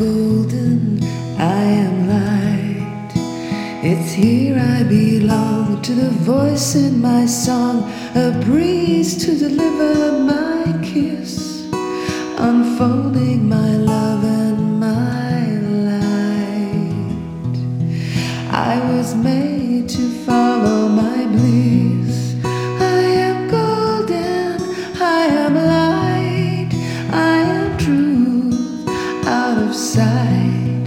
golden, I am light. It's here I belong, to the voice in my song, a breeze to deliver my kiss, unfolding my love and my light. I was made to follow my bliss. I am golden, I am light, I am truth out of sight.